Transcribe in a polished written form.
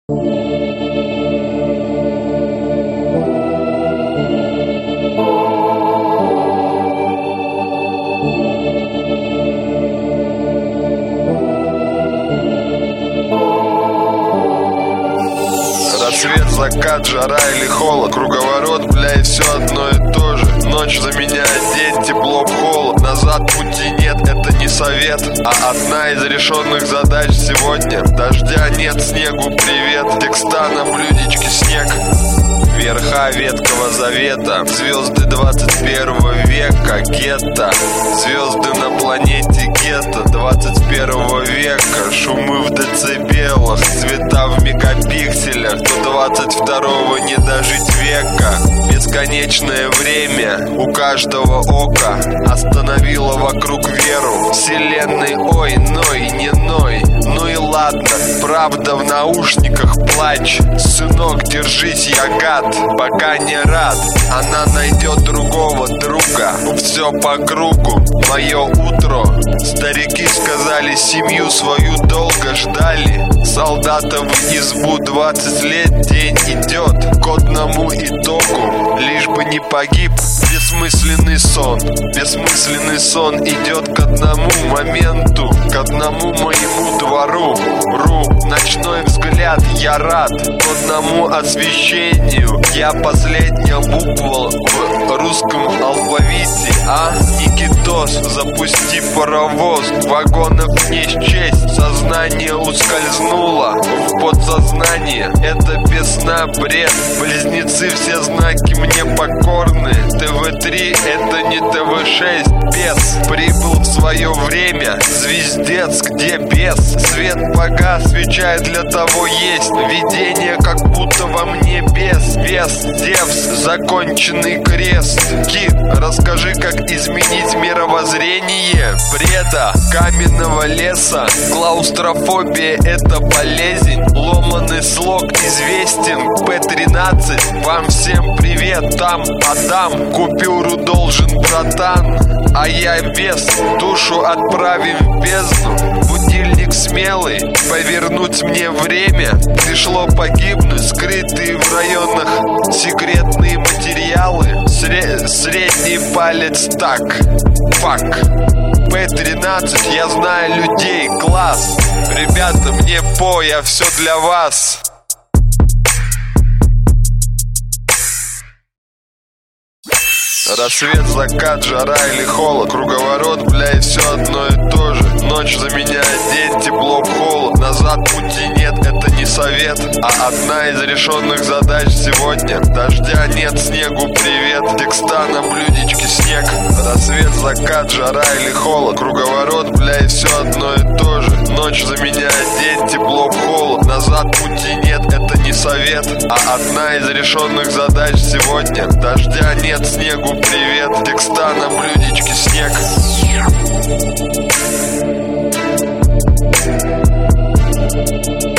Рассвет, закат, жара или холод, круговорот, бля, и все одно и то же. Ночь заменяет день, тепло в холод. Назад пути нет, это не совет, а одна из решенных задач сегодня. Дождя нет, снегу привет, текста на блюдечке снег. Верха Ветхого Завета, звезды 21 века, гетто. Звезды на планете гетто 21 века. Шумы в децибелах, цвета в мегапикселях. До 22-го не дожить века. Бесконечное время у каждого ока остановило вокруг веру вселенной. Ой, ной, не ной. Ну и ладно, правда в наушниках плач. Сынок, держись, я гад, пока не рад. Она найдет другого друга. Все по кругу, мое утро. Старики сказали, семью свою долго ждали. Солдата в избу 20 лет, день идет к одному итогу, лишь бы не погиб. Бессмысленный сон, бессмысленный сон идет к одному моменту, к одному моему двору. Ночной взгляд, я рад одному освещению. Я последняя буква в русском алфавите. Никитос, запусти паровоз. Вагонов не счесть, сознание ускользнуло в подсознание. Это без сна бред, близнецы все знаки мне покорны. ТВ-3 это не ТВ-6, бес прибыл в свое время. Звездец, где бес? Свет погас, свеча для того есть. Видение, как будто во мне бес. Вес, Зевс, законченный крест. Кит, расскажи, как изменить мировоззрение. Бреда, каменного леса. Клаустрофобия это болезнь. Ломаный слог известен. П-13, вам всем привет. Там Адам, купюру должен братан. А я вес, душу отправим в бездну. Будильник смелый, повернуть мне время. Пришло погибнуть, скрытые в районах секретные материалы. Средний палец так, фак. П-13, я знаю людей, класс. Ребята, мне я все для вас. Рассвет, закат, жара или холод, круговорот, бля, и все одно и то же. Ночь заменяет день, тепло в холод. Назад пути нет, это не совет, а одна из решенных задач сегодня. Дождя нет, снегу привет, текста на блюдечке снег. Рассвет, закат, жара или холод, круговорот, бля, и все одно и то же. Ночь заменяет день, тепло в холод. Назад пути нет, это не совет, а одна из решенных задач сегодня. Дождя нет, снегу привет, текста на блюдечке снег.